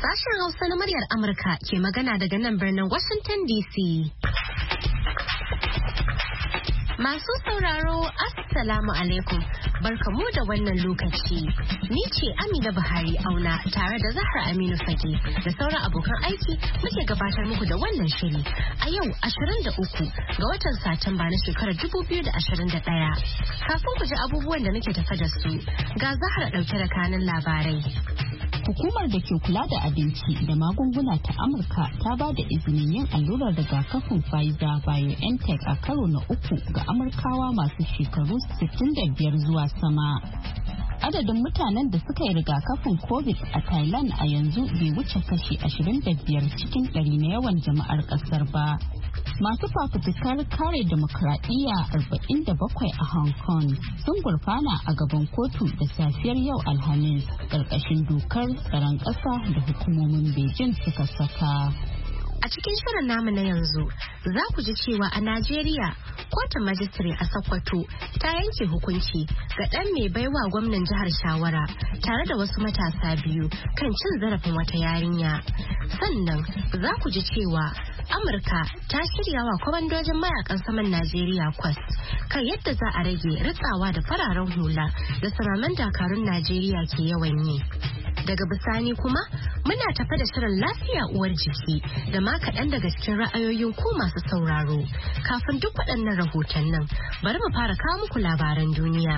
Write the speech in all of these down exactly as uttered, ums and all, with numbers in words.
Sashen Hausa na muryar Amurka ke magana daga nan birnin Washington D C. Masu sauraro, Assalamu alaikum. Barkamu da wannan lokaci. Ni ce Amina Buhari Auna tare da Zahra Aminu Fage da sauran abokan aiki muke gabatar muku da wannan shiri a yau ashirin da uku ga watan Satumba na shekarar dubu biyu da ashirin da ɗaya. Kafin ku ji abubuwan da muke tafa da su, ga Zahra ɗauke da kanin labarai. Hukumar da ke kula da abinci da magunguna ta Amurka ta ba da izinin yin allurar rigakafin Pfizer-BioNTech a karo na uku ga Amurkawa masu shekaru sittin da biyar zuwa sama. Adadin mutanen da suka yi rigakafin COVID a Thailand a yanzu bai wuce kashi ashirin da biyar cikin ɗari na yawan jama'ar ƙasar ba. Masu fafutukar kare demokradiyya arba'in da bakwai a Hong Kong sun gurfana a gaban kotu da safiyar yau Alhamis ƙarƙashin dokar tsaron ƙasa da hukumomin Beijing suka saka. A cikin shirin namu na yanzu za ku ji cewa a Najeriya kotun majistare a Sokoto ta yanke hukunci ga ɗan mai baiwa gwamnan jihar shawara tare da wasu matasa biyu kan cin zarafin wata yarinya. Sannan za ku ji cewa Amurka ta shirya wa kwamandojin mayakan saman Najeriya kwas kan yadda za a rage ritsawa da fararen hula da samaman dakarun Najeriya ke yawan yi. Daga bisani kuma muna tafa da shirin lafiya uwar jiki da ma kaɗan daga cikin ra'ayoyin ku masu sauraro. Kafin duk waɗannan rahotannin bari mu fara kawo muku labaran duniya.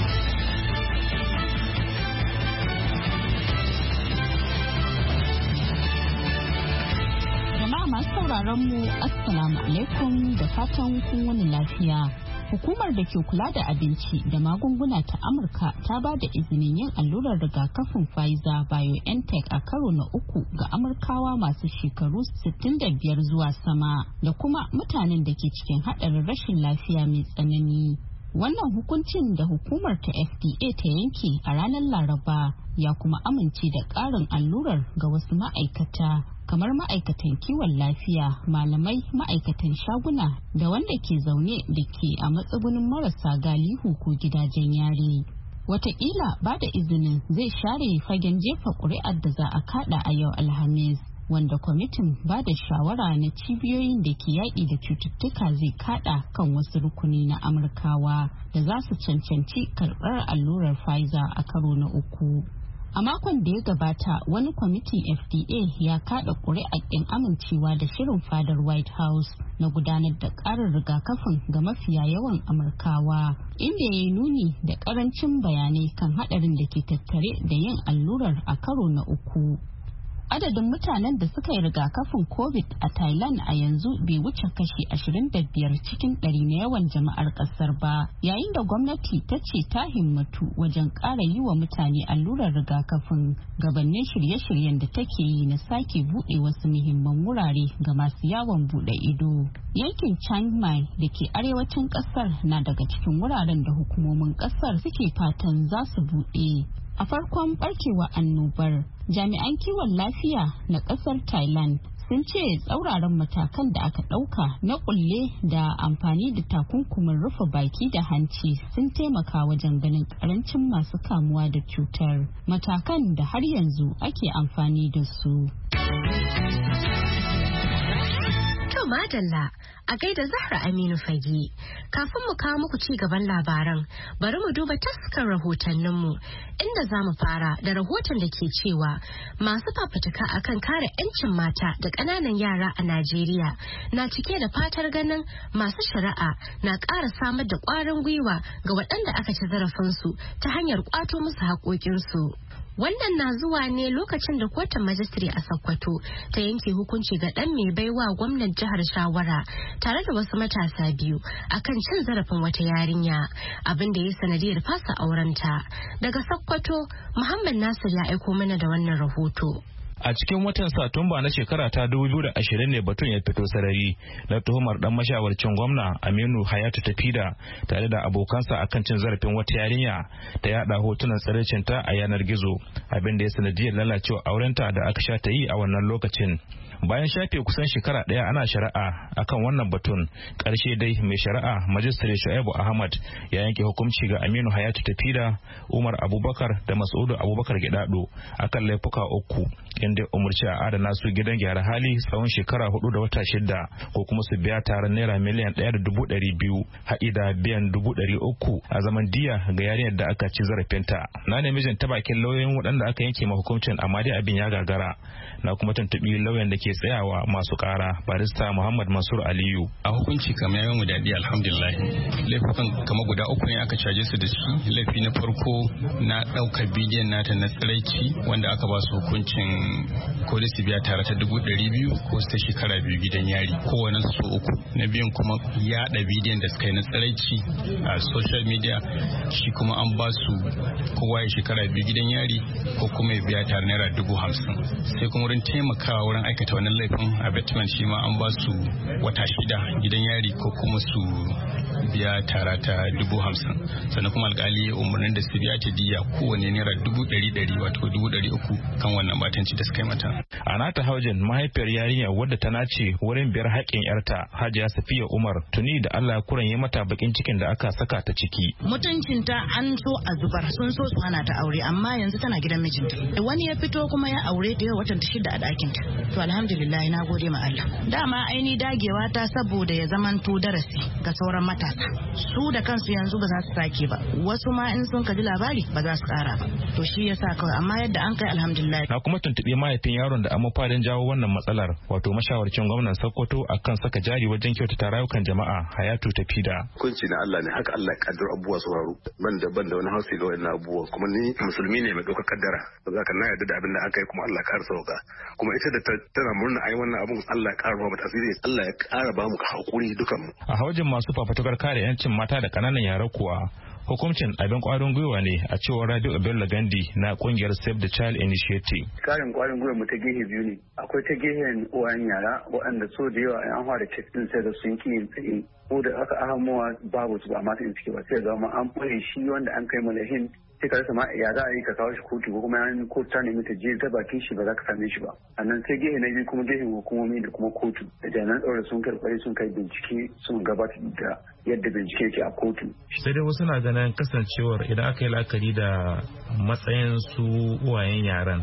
Jama'a masu sauraron mu assalamu alaikum da fatan kun wani lafiya. Hukumar da ke kula da abinci da magunguna ta Amurka ta ba da izinin yin allurar rigakafin Pfizer-BioNTech a karo na uku ga Amurkawa masu shekaru sittin da biyar zuwa sama da kuma mutanen da ke cikin haɗarin rashin lafiya mai tsanani. Wannan hukuncin da hukumar ta F D A ta yanke a ranar Laraba ya kuma amince da ƙarin allurar ga wasu ma'aikata kamar ma'aikatan kiwon lafiya, malamai, ma'aikatan shaguna da wanda ke zaune da ke a matsugunin marasa galihu ko gidajen yari. Wataƙila ba da izinin zai share fagen jefa ƙuri'ar da za a kaɗa a yau Alhamis, wanda kwamitin ba da shawara na cibiyoyin da ke yaƙi da cututtuka zai kaɗa kan wasu rukuni na Amurkawa da za su cancanci karɓar allurar Pfizer a karo na uku. A makon da ya gabata, wani kwamitin F D A ya kada ƙuri'ar ƙin amincewa da shirin fadar White House na gudanar da ƙarin rigakafin ga mafiya yawan Amurkawa, inda ya yi nuni da ƙarancin bayanai kan haɗarin da ke tattare da yin allurar a karo na uku. Adadin mutanen da suka yi rigakafin COVID a Thailand a yanzu bai wuce kashi ashirin da biyar cikin ɗari na yawan jama'ar ƙasar ba, yayin da gwamnati ta ce ta himmatu wajen ƙara yi wa mutane allurar rigakafin gabanin shirye-shiryen da take yi na sake buɗe wasu muhimman wurare ga masu yawon buɗe ido. Yankin Chiang Mai da ke arewacin ƙasar na daga cikin wuraren da hukumomin ƙasar suke fatan za su buɗe. A farkon barkewa annobar, jami'an kiwon lafiya na kasar Thailand sun ce tsauraran matakan da aka ɗauka na kulle da amfani da takunkumin rufe baki da hanci sun taimaka wajen ganin karancin masu kamuwa da cutar, matakan da har yanzu ake amfani da su. To madalla, a gaida Zahra Aminu Fage. Kafin mu kawo muku ci gaban labaran, bari mu duba taskar rahotanninmu, inda za mu fara da rahoton da ke cewa masu fafutuka akan kare 'yancin mata da ƙananan yara a Najeriya na cike da fatar ganin masu shari'a na ƙara samar da ƙwarin gwiwa ga waɗanda aka ci zarafinsu ta hanyar ƙwato musu haƙoƙinsu. Wannan na zuwa ne lokacin da kotun majistare a Sokoto ta yanke hukunci ga ɗan mai baiwa gwamnan jihar shawara tare da wasu matasa biyu akan cin zarafin wata yarinya, abin da ya sanadiyar fasa aurenta. Daga Sokoto, Muhammad Nasir ya aiko mana da wannan rahoto. A cikin watan Satumba na shekara ta dubu biyu da ashirin ne batun ya fito sarari na tuhumar dan mashawarcin gwamna Aminu Hayatu Tafida tare da abokansa akan cin zarafin wata yarinya ta yada hotunan tsiraicinta a yanar gizo, abin da ya sanadiyar lalacewa aurenta da aka sha ta yi a wannan lokacin. bayan shafe kusan shekara ɗaya ana shari'a akan wannan batun, ƙarshe dai mai shari'a Majistare Shu'aibu Ahmad ya yanke hukunci ga Aminu Hayatu Tafida, Umar Abubakar da Mas'udu Abubakar Gidado akan laifuka uku, inda umurci a adana su gidan gyara hali tsawon shekara hudu da wata shida ko kuma su biya taron naira miliyan ɗaya da dubu ɗari biyu haɗi da biyan dubu ɗari uku a zaman diya ga yarinyar da aka ci zarafinta. Na nemi jin ta bakin lauyoyin waɗanda aka yanke ma hukuncin, amma dai abin ya gagara. Na kuma tuntuɓi lauyan da ke tsayawa masu ƙara, barista Muhammad Mansur Aliyu. A hukunci kamar yawan mu daɗi alhamdulillah. Laifukan kama guda uku ne aka caje su da shi. Laifi na farko na ɗaukar bidiyon nata na tsiraici wanda aka ba su hukuncin ko da su biya tare ta dubu ɗari biyu ko ta shekara biyu gidan yari kowane su uku. Na biyun kuma yaɗa bidiyon da suka yi na tsiraici a social media, shi kuma an ba su kowa ya shekara biyu gidan yari ko kuma ya biya tare naira dubu hamsin. Sai kuma wurin taimakawa wurin aikata wannan laifin abatement, shi ma an ba su wata shida gidan yari ko kuma su biya tara ta dubu hamsin. Sannan kuma alkali umarnin da su biya ta diya kowane naira dubu ɗari ɗari wato dubu ɗari uku kan wannan batanci da suka yi mata. A nata haujin mahaifiyar yarinya wadda ta nace wurin biyar haƙƙin yarta Hajiya Safiya Umar tuni da Allah ya kuranye mata bakin cikin da aka saka ta ciki. Mutuncinta an so a zubar, sun so su hana ta aure, amma yanzu tana gidan mijinta. Wani ya fito kuma ya aure ta yau watan shida a ɗakin ta. To alhamdulillah na gode ma Allah. Dama aini dagewa ta saboda ya zamanto darasi ga sauran matasa. Su da kansu yanzu ba za su sake ba. Wasu ma in sun kaji labari ba za su kara ba. To shi yasa kawai, amma yadda an kai alhamdulillah. Na kuma tuntuɓi mahaifin yaron da amma fadin jawo wannan matsalar, wato mashawarcin gwamnan Sokoto akan saka jari wajen kyautata rayukan jama'a, Hayatu Tafida. Kunci na Allah ne, haka Allah ya kaddara abubuwa su faru. Ban da ban da wani hausi ga wannan abubuwa, kuma ni musulmi ne mai ɗaukar kaddara. Za ka na yarda da abin da aka yi, kuma Allah ya ƙara sauka. Kuma ita da tana murna ai wannan abun, Allah ya ƙara ba mu tasiri, Allah ya ƙara ba mu hakuri dukan mu. A haujin masu fafatukar kare 'yancin mata da ƙananan yara kuwa, hukuncin abin kwarin gwiwa ne a cewar Rabi'u Bello Gandi na kungiyar Save the Child Initiative. Karin kwarin gwiwa mu ta gehe biyu ne. Akwai ta gehen uwayen yara waɗanda so da yawa an fara cikin sai da sun ki yin tsaye. Ko da aka ahamuwa babu su ba mata in ciki ba, sai zama an ɓoye shi wanda an kai malahin sai ka rasa ma ya za a yi ka kawo shi kotu ko kuma yan kotu ta nemi ta je ta bakin shi ba za ka same shi ba. Sannan sai gehe na biyu kuma gehen hukumomi da kuma kotu da jami'an tsaro sun karɓari sun kai bincike sun gabatar da yadda bincike ke a kotu. Sai dai wasu na ganin kasancewar idan aka yi la'akari da matsayin su uwayen yaran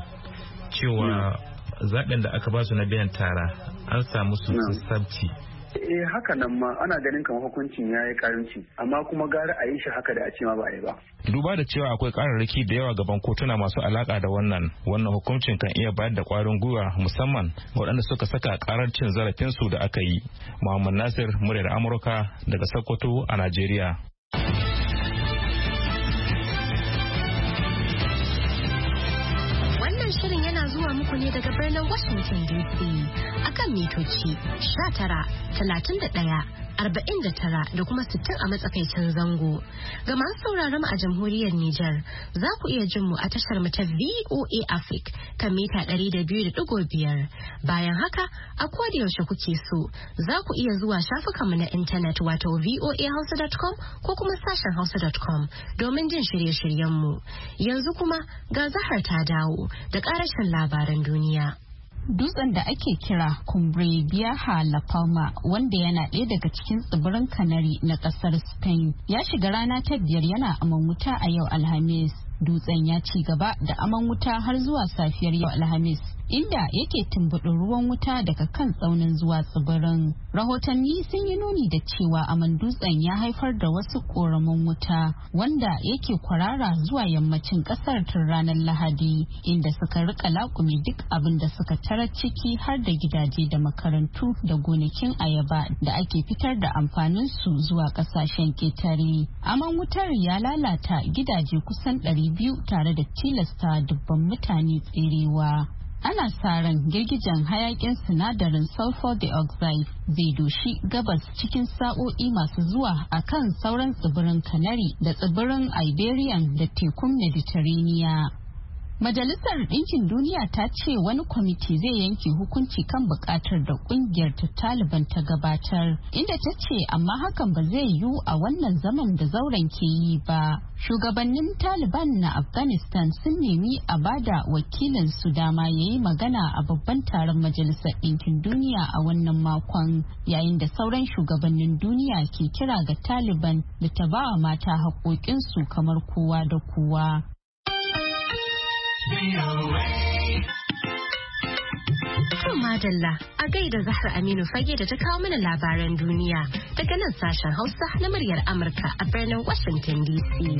cewa zaɓen da aka ba su na biyan tara an samu su sassabci. Eh haka nan ma ana ganin kamar hukuncin ya yi karanci, amma kuma gara a yi shi haka da a ce ma ba a yi ba. Duba da cewa akwai kararraki da yawa gaban kotuna masu alaka da wannan wannan hukuncin kan iya bayar da kwarin gwiwa musamman waɗanda suka saka karar cin zarafin su da aka yi. Muhammad Nasir, muryar Amurka daga Sokoto a Najeriya. Shirin yana zuwa muku ne daga birnin Washington D C akan mitoci sha tara, talatin da ɗaya, arba'in da tara da kuma sittin a matsakaicin zango. Ga masu sauraron mu a jamhuriyar Nijar, za ku iya jin mu a tashar mu ta V O A Africa kan mita ɗari da biyu da ɗigo biyar. Bayan haka, a koda yaushe kuke so, za ku iya zuwa shafukan mu na intanet wato v o a hausa dot com ko kuma sashen hausa dot com domin jin shirye-shiryen mu. Yanzu kuma ga Zahar ta dawo da ƙarashin labaran duniya. Dutsen da ake kira Cumbre Vieja La Palma, wanda yana ɗaya daga cikin tsibirin Canary na ƙasar Spain, ya shiga rana ta biyar yana aman wuta a yau Alhamis. Dutsen ya ci gaba da aman wuta har zuwa safiyar yau Alhamis, inda yake tumbuɗin ruwan wuta daga kan tsaunin zuwa tsibirin. Rahotanni sun yi nuni da cewa aman dutsen ya haifar da wasu ƙoramin wuta wanda yake kwarara zuwa yammacin ƙasar tun ranar Lahadi, inda suka rika laƙume duk abin da suka tarar ciki har da gidaje da makarantu da gonakin ayaba da ake fitar da amfanin su zuwa ƙasashen ketare. Aman wutar ya lalata gidaje kusan ɗari biyu tare da tilasta dubban mutane tserewa. Ana sa ran girgijen hayakin sinadarin sulfur dioxide zai doshi gabas cikin sa'o'i masu zuwa a kan sauran tsibirin Canary da tsibirin Iberian da tekun Mediterranean. Majalisar Ɗinkin Duniya ta ce wani kwamiti zai yanke hukunci kan buƙatar da ƙungiyar ta Taliban ta gabatar, inda ta ce amma hakan ba zai yiwu a wannan zaman da zauren ke yi ba. Shugabannin Taliban na Afghanistan sun nemi a bada wakilin su dama ya yi magana a babban taron Majalisar Ɗinkin Duniya a wannan makon, yayin da sauran shugabannin duniya ke kira ga Taliban da ta ba wa mata haƙoƙinsu kamar kowa da kowa. To madalla a gaida Zahra Aminu Fage da ta kawo mana labaran duniya daga nan sashen Hausa na muryar Amurka a birnin Washington D C.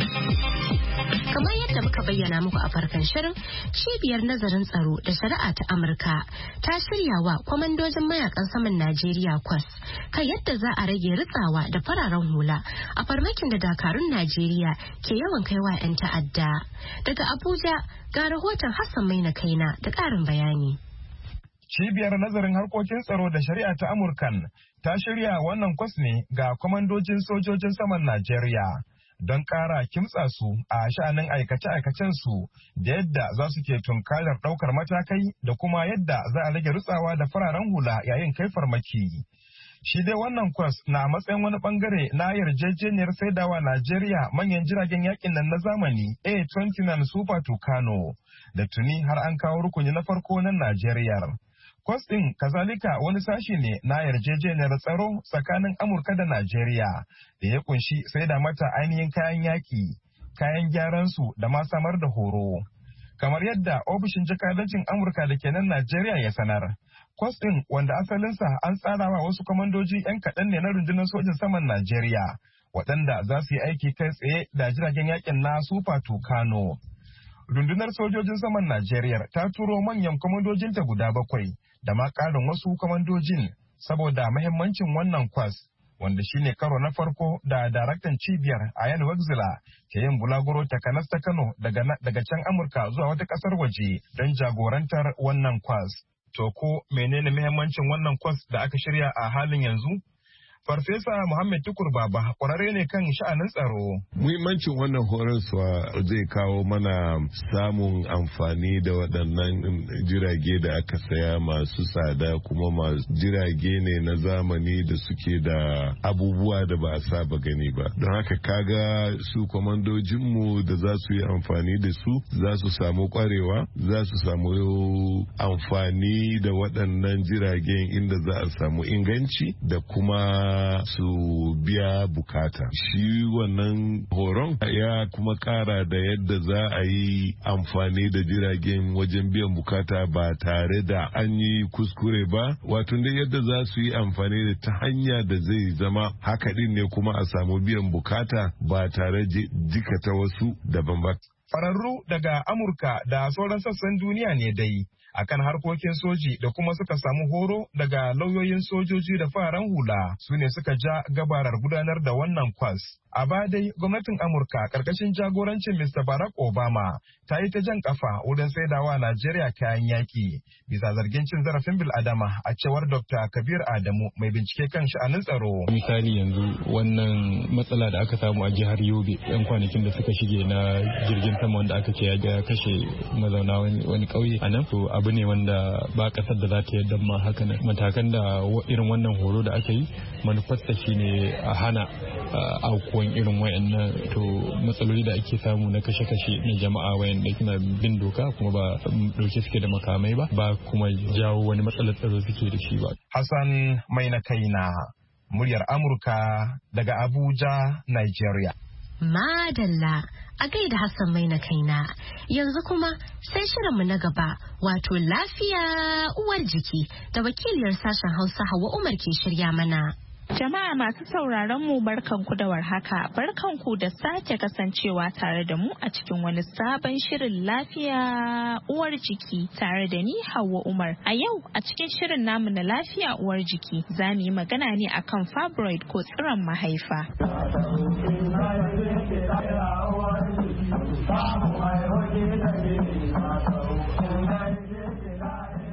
Kamar yadda muka bayyana muku a farkon shirin, cibiyar nazarin tsaro da shari'a ta Amurka ta shirya wa kwamandojin mayakan saman Najeriya kwas kan yadda za a rage ritsawa da fararen hula a farmakin da dakarun Najeriya ke yawan kaiwa 'yan ta'adda. Daga Abuja ga rahoton Hassan Maina Kaina da ƙarin bayani. Cibiyar nazarin harkokin tsaro da shari'a ta Amurkan ta shirya wannan kwas ne ga kwamandojin sojojin saman Najeriya don ƙara kimtsa su a sha'anin aikace-aikacen su da yadda za su ke tunkarar ɗaukar matakai da kuma yadda za a rage rutsawa da fararen hula yayin kai farmaki. Shi dai wannan kwas na matsayin wani bangare na yarjejeniyar saidawa Najeriya manyan jiragen yakin nan na zamani A twenty nine Super Tucano da tuni har an kawo rukuni na farko na Najeriya. Kwas ɗin kazalika wani sashi ne na yarjejeniyar tsaro tsakanin Amurka da Najeriya da ya kunshi sai da mata ainihin kayan yaƙi, kayan gyaran su da ma samar da horo. Kamar yadda ofishin jakadancin Amurka da ke nan Najeriya ya sanar, kwas ɗin wanda asalinsa an tsarawa wasu kwamandoji 'yan kaɗan ne na rundunar sojin saman Najeriya, waɗanda za su yi aiki kai tsaye da jiragen yaƙin na Super Tucano. Rundunar sojojin saman Najeriya ta turo manyan kwamandojinta guda bakwai da ma ƙarin wasu kwamandojin saboda mahimmancin wannan kwas, wanda shine karo na farko da daraktan cibiyar Ayan Wexler ke yin bulaguro takanas ta Kano daga, daga can Amurka zuwa wata ƙasar waje don jagorantar wannan kwas. To ko menene mahimmancin wannan kwas da aka shirya a halin yanzu? Farfesa Muhammad Tukur Baba kwararre ne kan sha'anin tsaro. Muhimmancin wannan horaswa zai kawo mana samun amfani da waɗannan jirage da aka saya masu tsada kuma masu jirage ne na zamani da suke da abubuwa da ba a saba gani ba. Don haka kaga su kwamandojinmu da za su yi amfani da su za su samu kwarewa, za su samu amfani da waɗannan jiragen inda za a samu inganci da kuma su biya bukata. Shi wannan horon ya kuma kara da yadda za a yi amfani da jiragen wajen biyan bukata ba tare da an yi kuskure ba, wato da yadda za su yi amfani da ta hanya da zai zama haka din ne kuma a samu biyan bukata ba tare jikata wasu daban ba. Ƙwararru daga Amurka da sauran sassan duniya ne dai akan harkokin soji da kuma suka samu horo daga lauyoyin sojoji da fararen hula su ne suka ja gabarar gudanar da wannan kwas. A baya dai gwamnatin Amurka karkashin jagorancin Mister Barack Obama ta yi ta jan kafa wurin saidawa Najeriya kayan yaki bisa zargin cin zarafin bil'adama a cewar Doctor Kabir Adamu mai bincike kan sha'anin tsaro. Misali yanzu wannan matsala da aka samu a jihar Yobe yan kwanakin da suka shige na jirgin sama wanda aka ce ya ga kashe mazauna wani ƙauye a nan, to abu ne wanda ba kasar da za ta yadda ma haka nan. Matakan da irin wannan horo da aka yi manufarsa shine a hana aukuwan irin wayannan to matsaloli da ake samu na kashe-kashe na jama'a wayanda suna bin doka kuma ba dauke suke da makamai ba ba kuma jawo wani matsalar tsaro suke da shi ba. Hassan mai na kaina muryar Amurka daga Abuja, Nigeria. Madalla a gaida Hassan mai na kaina. Yanzu kuma sai shirinmu na gaba wato lafiya uwar jiki da wakiliyar sashen Hausa Hauwa Umar ke shirya mana. Jama'a masu sauraron mu barkanku da warhaka, barkanku da sake kasancewa tare da mu a cikin wani sabon shirin lafiya uwar jiki tare da ni Hauwa Umar. A yau a cikin shirin namu na lafiya uwar jiki za mu yi magana ne akan fibroid ko tsiron mahaifa.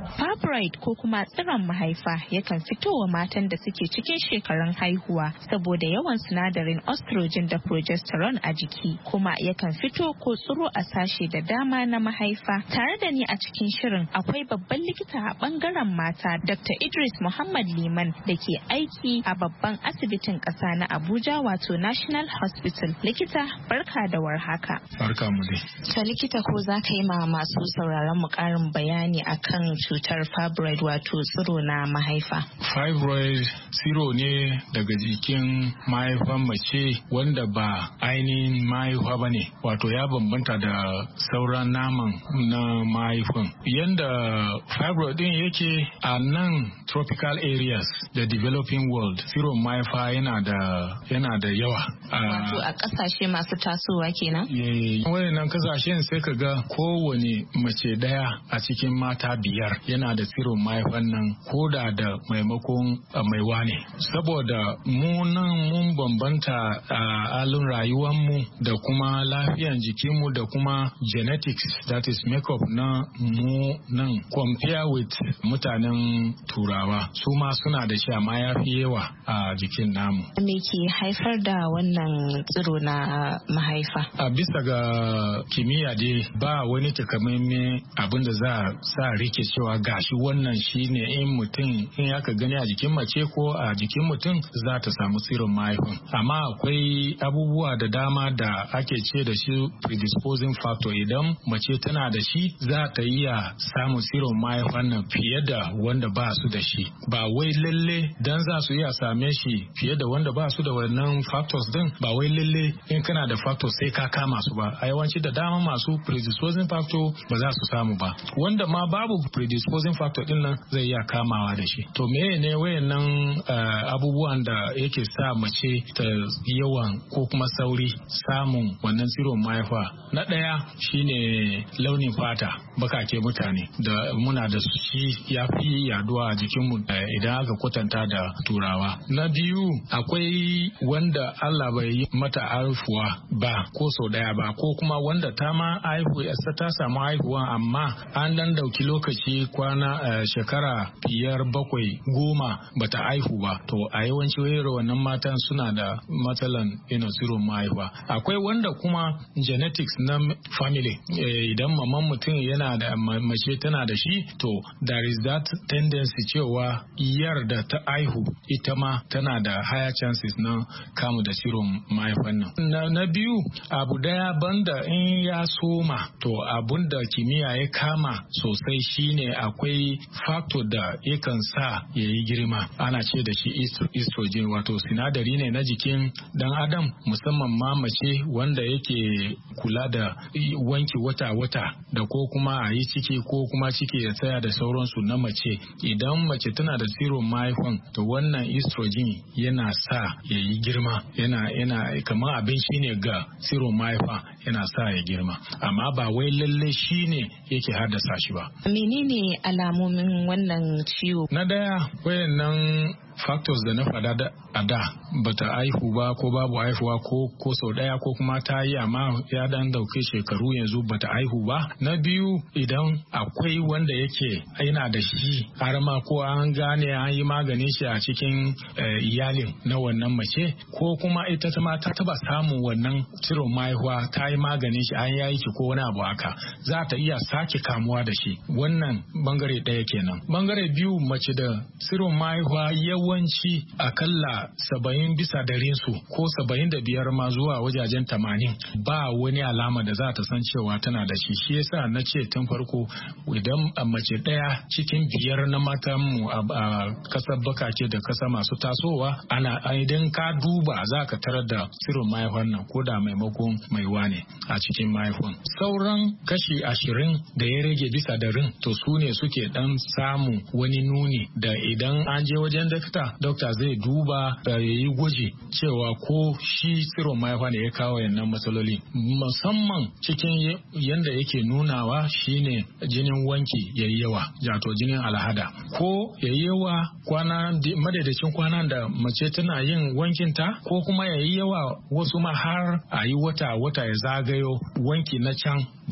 Fibroid ko kuma tsiron mahaifa yakan fito wa matan da suke cikin shekarun haihuwa saboda yawan sinadarin estrogen da progesterone a jiki, kuma yakan fito ko tsiro a sashe da dama na mahaifa. Tare da ni a cikin shirin akwai babban likita a bangaren mata Doctor Idris Muhammad Liman da ke aiki a babban asibitin ƙasa na Abuja wato National Hospital. Likita, barka da warhaka. Barka mu dai. Ta likita, ko za ka yi ma masu sauraron mu ƙarin bayani akan cutar fibroid wato tsiro na mahaifa? Fibroid tsiro ne daga jikin mahaifan mace wanda ba ainihin mahaifa ba ne, wato ya bambanta da sauran naman na mahaifan. Yanda fibroid din yake a nan tropical areas da developing world, tsiron mahaifa yana da yana da yawa. Wato a kasashe masu tasowa kenan? Wayannan kasashen sai ka ga kowane mace daya a cikin mata biyar yana da tsiron mahaifan nan, ko da da maimakon maiwa ne. Saboda mu nan mun bambanta a halin rayuwarmu da kuma lafiyan jikinmu da kuma genetics, that is makeup na mu nan compare with mutanen turawa, su ma suna da shi amma ya fi yawa a jikin namu. Me ke haifar da wannan tsiro na mahaifa? A bisa ga kimiyya dai ba wani takamaimai abin da za a sa rike cewa gashi wannan shine in mutum in aka gani a jikin mace ko a jikin mutum za ta samu tsiron mahaifin. Amma akwai abubuwa da dama da ake ce da shi predisposing factor. Idan mace tana da shi za ta iya samun tsiron mahaifan nan fiye da wanda ba su da shi. Ba wai lalle dan za su iya same shi fiye da wanda ba su da wannan factors din, ba wai lalle in kana da factors sai ka kama su ba. A yawanci da dama masu predisposing factor ba za su samu ba. Wanda ma babu predisposing factor din nan zai iya kamawa da shi. To me ne wayannan uh, abubuwan da yake sa mace ta yawan ko kuma sauri samun wannan tsiron mahaifa? Na ɗaya shine launin fata, bakake mutane da muna da shi ya fi yaduwa a jikinmu idan aka kwatanta da turawa. Na biyu akwai wanda Allah bai yi mata haihuwa ba ko sau daya ba, ko kuma wanda ta ma haihu ta samu haihuwa amma an dan dauki lokaci kwana uh, shekara biyar bakwai goma bata haihu ba. To a yawanci wayar wannan matan suna da matsalan ina tsiron mahaifa. Akwai wanda kuma genetics na family, idan e, maman mutum yana da mace tana da shi, to there is that tendency cewa iyar da ta haihu ita ma tana da higher chances na kamu da tsiron mahaifan nan. Na, na biyu abu daya banda in ya soma, to abun da kimiyya ya kama sosai shine akwai factor da yakan sa ya yi girma, ana ce da shi estrogen, wato sinadari ne na jikin dan adam, musamman ma mace wanda yake kula da wanki wata-wata da ko kuma a yi ciki ko kuma ciki ya tsaya da sauransu na mace. Idan mace tana da tsiron mahaifan, to wannan estrogen yana sa ya yi girma, yana yana kamar abinci ne ga tsiron mahaifa, yana sa ya girma, amma ba wai lalle shi ne yake haddasa shi ba. Menene alamomin wannan ciwo? Na daya wayannan factors da na faɗa a da bata haihu ba ko babu haihuwa ko ko sau daya ko kuma ta yi amma ya dan dauke shekaru yanzu bata haihu ba. Na biyu idan akwai wanda yake yana da shi har ma ko an gane an yi maganin shi a cikin iyalin na wannan mace, ko kuma ita ma ta taba samun wannan tsiron mahaifa ta yi maganin shi an yayi ki ko wani abu haka, za ta iya sake kamuwa da shi. Wannan bangare ɗaya kenan. Bangare biyu, mace da tsiron mahaifa yawanci akalla saba'in bisa darin su ko saba'in da biyar ma zuwa wajajen tamanin ba wani alama da za ta san cewa tana da shi. Shi yasa na ce tun farko idan mace ɗaya cikin biyar na matan mu a kasar bakake da kasa masu tasowa, ana idan ka duba za ka tarar da tsiron mahaifan nan ko da maimakon maiwa ne a cikin mahaifan. Sauran kashi ashirin da ya rage bisa darin, to su ne suke dan samu wani nuni da idan an je wajen dakta, dokta zai duba da ya yi gwaji cewa ko shi tsiron mahaifa ne ya kawo yannan matsaloli. Musamman cikin yanda yake nunawa shine jinin wanki ya yi yawa, wato jinin al'ada, ko ya yi yawa kwana madadacin kwana da mace tana yin wankinta, ko kuma ya yi yawa wasu ma har a yi wata wata ya zagayo wanki na can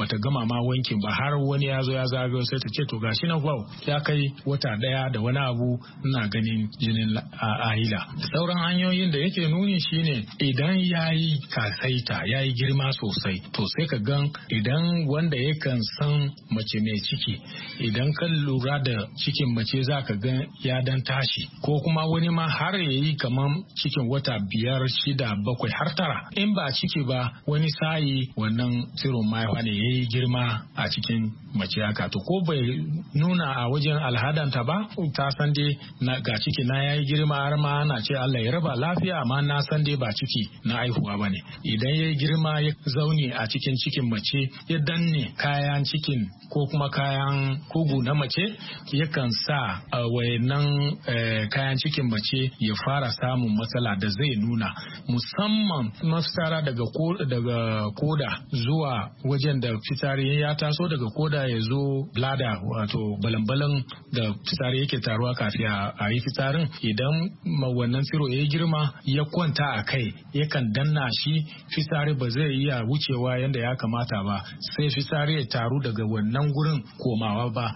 bata gama ma wankin ba har wani ya zo ya zagayo sai ta ce to gashi na wow ya kai wata daya da wani abu ina ganin jinin ahila. Sauran hanyoyin da yake nuni shine idan yayi kasaita yayi girma sosai to sai ka gan idan wanda yakan san mace mai ciki idan ka lura da cikin mace za ka gan ya dan tashi ko kuma wani ma har yayi kaman cikin wata biyar shida bakwai har tara. In ba ciki ba wani sayi wannan tsiron mahaifa ne yayi girma a cikin mace haka to ko bai nuna a wajen alhadanta ba ta san dai na ga ciki na yayi girma har ma ana ce Allah ya raba lafiya amma na san dai ba ciki na aihuwa bane. Idan yayi girma ya zaune a cikin cikin mace ya danne kayan cikin ko kuma kayan kugu na mace yakan sa wayannan kayan cikin mace ya fara samun matsala da zai nuna musamman mafitsara daga daga koda zuwa wajen da fitsari ya taso daga koda ya zo blada wato balambalan da fitsari yake taruwa kafin a yi fitsarin. Idan wannan tsiro ya girma ya kwanta a kai yakan danna shi fitsari ba zai iya wucewa yadda ya kamata ba sai fitsari ya taru daga wannan gurin komawa ba.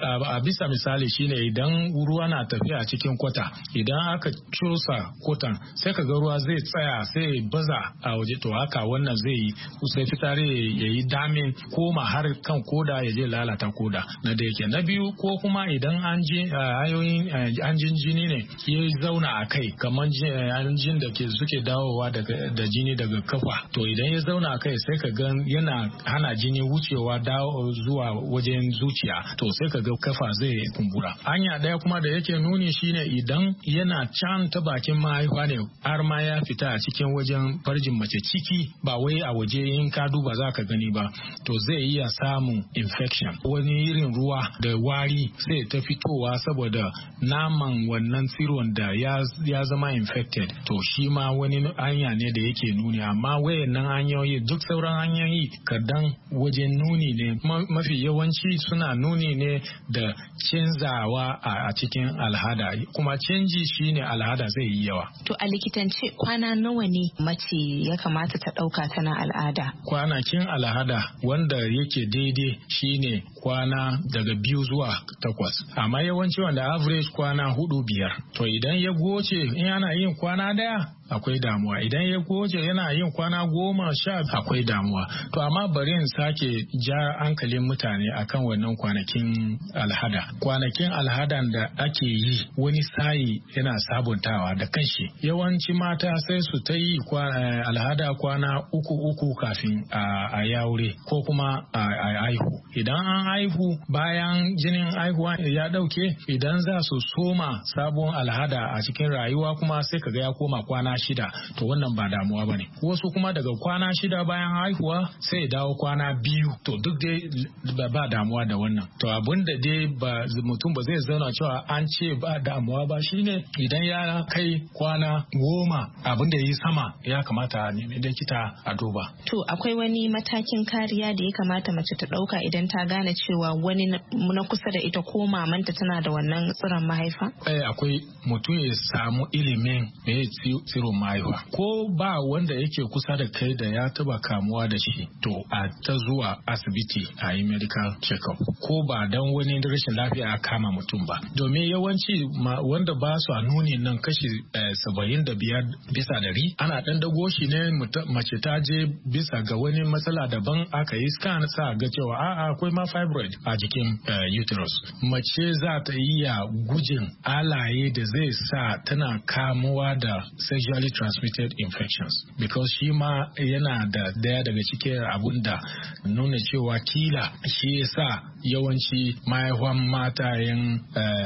A bisa misali shine idan ruwa na tafiya cikin kwata idan aka cusa kwatan sai ka ga ruwa zai tsaya sai baza a waje to haka wannan zai yi sai fitsari ya yi damin koma har kan koda ya je lalata koda na da yake. Na biyu ko kuma idan an ji ayoyin anjin jini ne ya zauna a kai kamar anjin da ke suke dawowa da jini daga kafa to idan ya zauna a kai sai ka ga yana hana jini wucewa dawo zuwa wajen zuciya to sai ka ga kafa zai kumbura. Hanya daya kuma da yake nuni shine idan yana can ta bakin mahaifa ne har ma ya fita a cikin wajen farjin mace ciki ba wai a waje in ka duba za ka gani ba to zai iya samun infection wani irin ruwa da wari sai ta fitowa saboda naman wannan tsiron da ya, ya zama infected to shi ma wani hanya ne da yake nuni. Amma wayannan hanyoyi duk sauran hanyoyi kadan wajen nuni ne mafi yawanci suna nuni ne da canzawa a cikin al'ada kuma canji shine al'ada zai yi yawa. To a likitance kwana nawa ne mace ya kamata ta ɗauka tana al'ada? Kwanakin al'ada wanda yake daidai shine kwana daga biyu zuwa takwas amma yawanci wanda average kwana hudu biyar. To idan ya goce in yana yin kwana daya akwai damuwa, idan ya goce yana yin kwana goma sha akwai damuwa. To amma bari in sake ja hankalin mutane akan wannan kwanakin alhada. Kwanakin alhadan da ake yi wani sayi yana sabuntawa da kanshi. Yawanci mata sai su ta yi alhada kwana uku uku kafin a yaure ko kuma a haihu. Idan an haihu bayan jinin haihuwa ya dauke idan za su soma sabon alhada a cikin rayuwa kuma sai kaga ya koma kwana shida to wannan ba damuwa bane. Wasu kuma daga kwana shida bayan haihuwa sai ya dawo kwana biyu to duk dai ba damuwa da wannan. To abin da dai ba mutum ba zai zauna cewa an ce ba damuwa ba shine idan ya kai kwana goma abin da ya yi sama ya kamata a nemi likita a duba. To akwai wani matakin kariya da ya kamata mace ta dauka idan ta gane cewa wani na kusa da ita ko mamanta tana da wannan tsiron mahaifa? Eh akwai mutum ya samu ilimin me tsiron mahaifa ko ba wanda yake kusa da kai da ya taba kamuwa da shi to a ta zuwa asibiti a yi medical check-up ko ba dan wani rashin lafiya a kama mutum ba domin yawanci wanda ba su a nuni nan kashi saba'in da biyar bisa dari ana dan dago shi ne mace ta je bisa ga wani matsala daban aka yi scan sa ga cewa a'a akwai ma fibroid a jikin uterus. Mace za ta iya gujin alaye da zai sa tana kamuwa da sexually transmitted infections because shi ma yana da daya daga cikin abun da nuna cewa kila shi yasa yawanci mahaifan matayen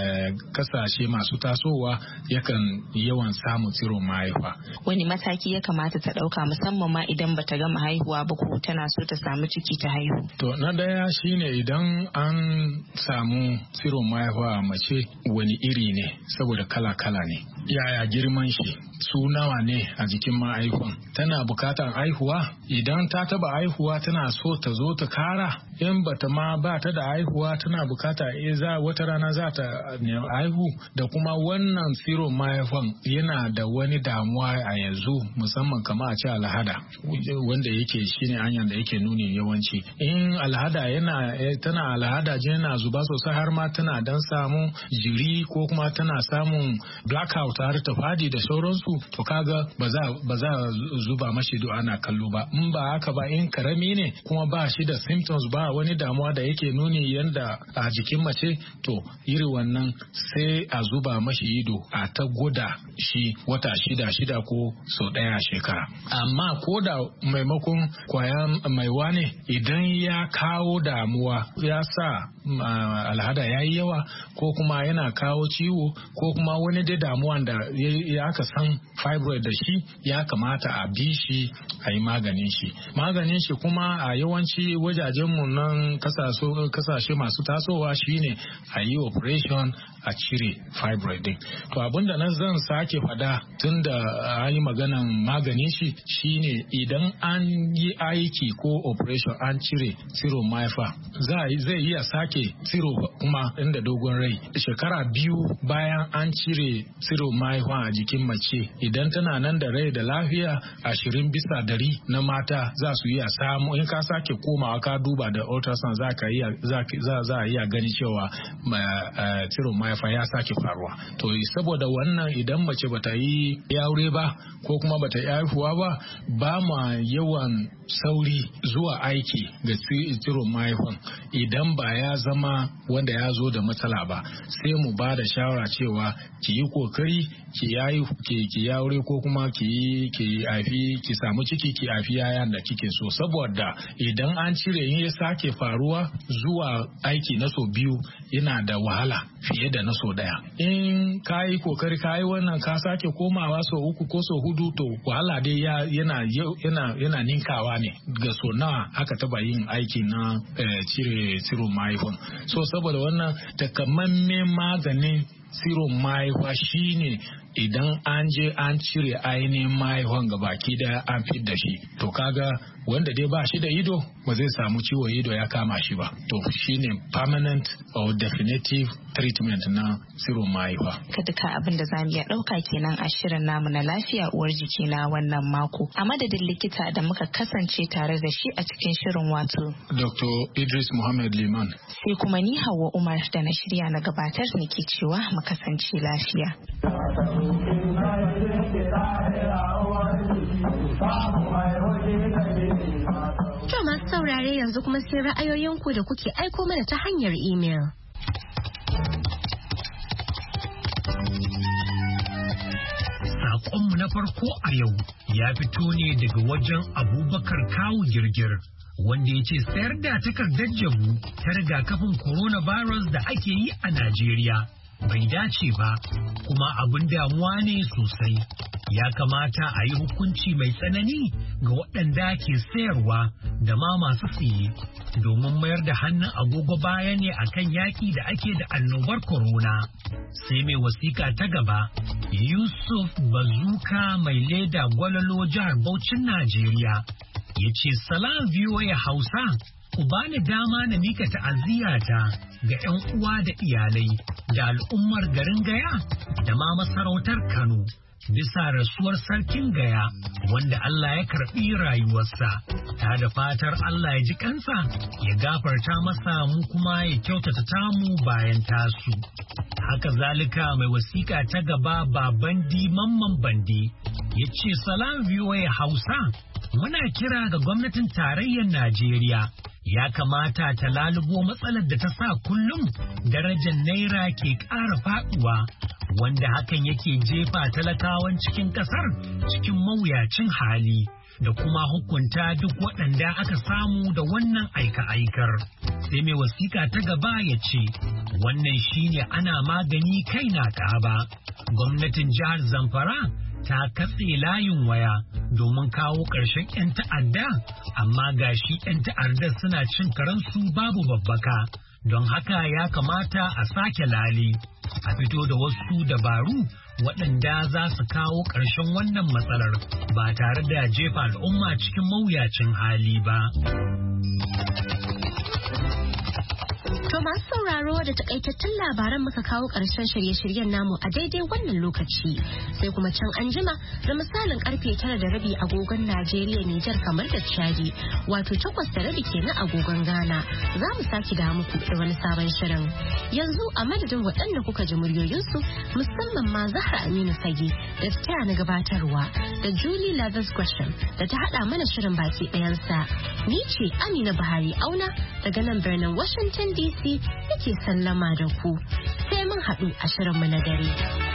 kasashe masu tasowa yakan yawan samun tsiron mahaifa. Wani mataki ya kamata ta dauka musamman ma idan bata gama haihuwa ba ko tana so ta samu ciki ta haihu? To na daya shine idan an samu tsiron mahaifa a mace wani iri ne saboda kala-kala ne. Yaya girman shi? Su nawa ne a jikin mahaifan? Tana bukatar haihuwa? Idan ta taba haihuwa tana so ta zo ta kara in bata ma ba ta da haihuwa tana bukata eh za wata rana za ta haihu. Da kuma wannan tsiron mahaifan yana da wani damuwa a yanzu musamman kama a ce alhada wanda yake shine hanyar da yake nuni yawanci. In alhada yana tana alhada je yana zuba sosai har ma tana dan samu jiri ko kuma tana samun blackout har ta fadi da sauransu to kaga ba za ba za zuba mashi do ana kallo ba. In ba haka ba in karami ne kuma ba shi da symptoms ba wani damuwa da yake nuni yanda a jikin mace to iri wannan sai a zuba mashi ido a ta goda shi wata shida shida ko sau daya shekara. Amma ko da maimakon kwayan maiwa ne idan ya kawo damuwa ya sa alhada ya yi yawa ko kuma yana kawo ciwo ko kuma wani dai damuwa da ya aka san fibroid da shi ya kamata a bi shi a yi maganin shi. Maganin shi kuma a yawanci wajajenmu nan kasashe masu tasowa shine a yi operation a cire fibroid din. To abinda nan zan sake fada tun da an yi maganan maganin shi shine idan an yi aiki ko operation an cire tsiro mahaifa zai iya sake tsiro kuma inda dogon rai. Shekara biyu bayan an cire tsiro mahaifa a jikin mace idan tana nan da rai da lafiya ashirin bisa dari na mata za su iya samu in ka sake komawa ka duba da ultrasound za ka iya za a iya gani cewa tsiro mahaifa ya sake faruwa. To saboda wannan idan mace bata yi aure ba ko kuma bata yi haihuwa ba ba ma yawan sauri zuwa aiki ga tsiro mahaifan idan ba ya zama wanda ya zo da matsala ba sai mu ba da shawara cewa ki yi kokari ki yayi ki aure ko kuma ki ki haifi ki samu ciki ki haifi yayan da kike so saboda idan an cire in ya sake faruwa zuwa aiki na so biyu yana da wahala fiye da na so daya. In ka yi kokari ka yi wannan ka sake komawa so uku ko so hudu to wahala dai yana yana yana ninkawa ne ga so nawa aka taba yin aiki na cire tsiro mahaifan. So saboda wannan takamaiman maganin tsiro mahaifa shine idan an je an cire ainihin mahaifan ga baki daya an fit da shi to kaga wanda dai ba shi da ido ba zai samu ciwon ido ya kama shi ba to shine permanent or definitive treatment na tsiro mahaifa. Ka duka abin da zamu iya dauka kenan a shirin namu na lafiya uwar jiki na wannan mako a madadin likita da muka kasance tare da shi a cikin shirin wato Doctor Idris Muhammad Liman. Sai kuma ni Hauwa Umar da na shirya na gabatar nake cewa mu kasance lafiya. To masu saurare yanzu kuma sai ra'ayoyinku da kuke aiko mana ta hanyar imel. Saƙonmu na farko a yau ya fito ne daga wajen Abubakar Kawu Girgir wanda ya ce sayar da takardar jabu ta rigakafin coronavirus da ake yi a Najeriya bai dace ba kuma abin damuwa ne sosai. Ya kamata a yi hukunci mai tsanani ga waɗanda ke sayarwa da ma masu siye domin mayar da hannun agogo baya ne akan yaƙi da ake da annobar corona. Sai mai wasiƙa ta gaba Yusuf Bazuka mai leda gwalalo jihar Bauchin Najeriya ya ce salam V O A Hausa ku bani dama na mika ta'aziyata ga 'yan uwa da iyalai da al'ummar garin Gaya da ma masarautar Kano bisa rasuwar sarkin Gaya wanda Allah ya karɓi rayuwarsa ta da fatar Allah ya ji kansa ya gafarta masa mu kuma ya kyautata tamu bayan tasu. Haka zalika mai wasiƙa ta gaba Babandi Mamman Bandi ya ce salam V O A Hausa muna kira ga gwamnatin tarayyar Najeriya ya kamata ta lalubo matsalar da ta sa kullum darajar naira ke ƙara faɗuwa wanda hakan yake jefa talakawan cikin ƙasar cikin mawuyacin hali da kuma hukunta duk waɗanda aka samu da wannan aika-aikar. Sai mai wasiƙa ta gaba ya ce, wannan shine ana magani kai na ƙaba. Gwamnatin jihar Zamfara ta katse layin waya domin kawo ƙarshen 'yan ta'adda, amma gashi 'yan ta'addar suna cin karansu babu babbaka. Don haka ya kamata a sake lali, a fito da wasu dabaru waɗanda za su kawo ƙarshen wannan matsalar ba tare da jefa al'umma cikin mawuyacin hali ba. To masu sauraro da takaitattun labaran muka kawo ƙarshen shirye-shiryen namu a daidai wannan lokaci. Sai kuma can anjima da misalin karfe tara da rabi agogon Najeriya, Nijar kamar da Chadi, wato takwas da rabi kenan agogon Ghana. Za mu sake da muku da wani sabon shirin. Yanzu a madadin waɗanda kuka ji muryoyinsu musamman ma Zahra Aminu Fage da ta taya na gabatarwa da Julie Lathers Gresham da ta haɗa mana shirin baki ɗayansa. Ni ce Amina Buhari Auna daga nan birnin Washington D C yake sallama da ku sai mun haɗu a shirinmu na dare.